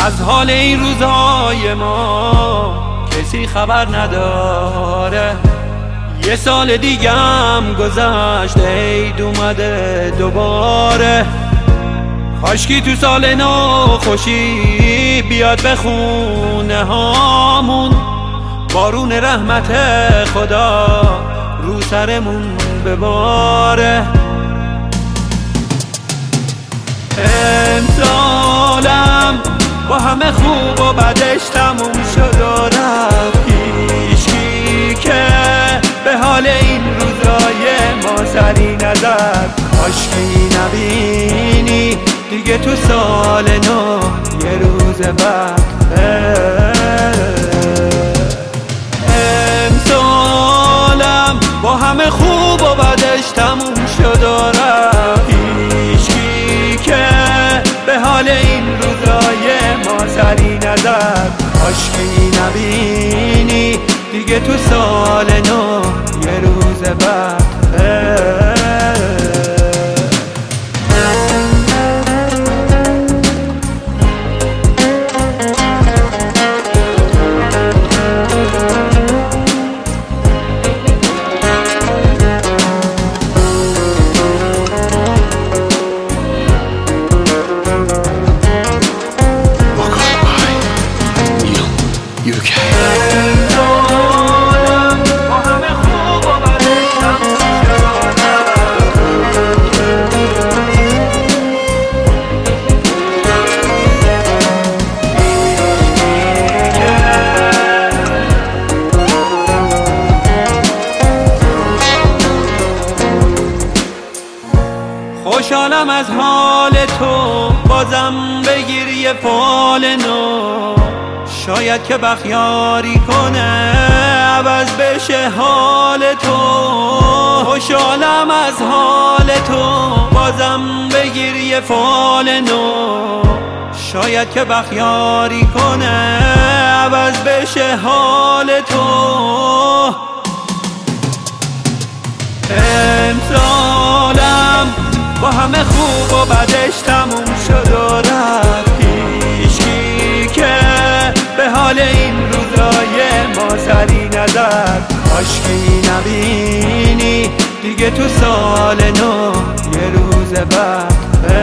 از حال این روزای ما کسی خبر نداره. یه سال دیگم گذشت، عید اومده دوباره. کاشکی تو سال نو خوشی بیاد به خونه هامون، بارون رحمت خدا رو سرمون بباره. امسالم با همه خوب و بدش تموم شد و رفت. هیچکی که به حال این روزای ما سری نزد. کاشکی نبینی دیگه تو سال نو یه روز بعد. امسالم با همه خوب و بدش تموم شد و رفت. هیچکی که به حال این روزای ما سری نزد. کاشکی نبینی دیگه تو سال نو یه روز بعد. خوشحالم از حال تو، بازم بگیر یه فال نو. شاید که بخیاری کنه عوض بشه حال تو. خوشحالم از حال تو، بازم بگیر یه فال نو. شاید که بخیاری کنه عوض بشه حال تو. امسالم با همه خوب و بدش تموم شد و رفت. هیچکی که به حال این روزای ما سری نزد. کاشکی نبینی دیگه تو سال نو یه روز بعد.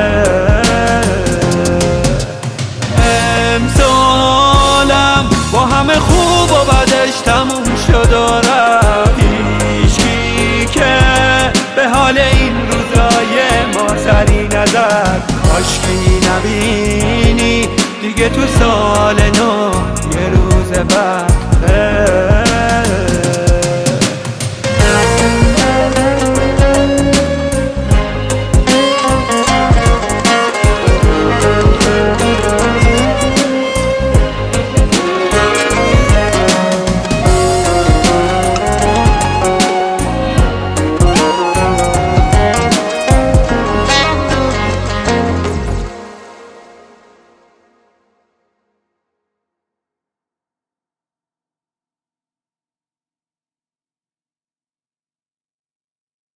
امسالم با همه خوب و بدش تموم شد و رفت. هیچکی که به حال این روزای ما سری نزد. کاشکی نبینی دیگه تو سال نو یه روز بعد.